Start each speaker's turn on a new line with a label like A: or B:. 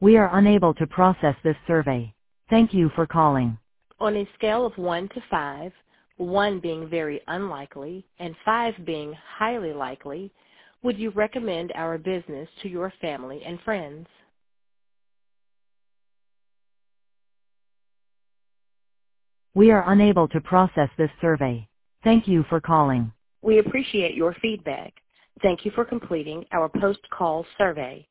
A: We are unable to process this survey. Thank you for calling.
B: On a scale of 1 to 5, 1 being very unlikely and 5 being highly likely, would you recommend our business to your family and friends?
A: We are unable to process this survey. Thank you for calling.
B: We appreciate your feedback. Thank you for completing our post-call survey.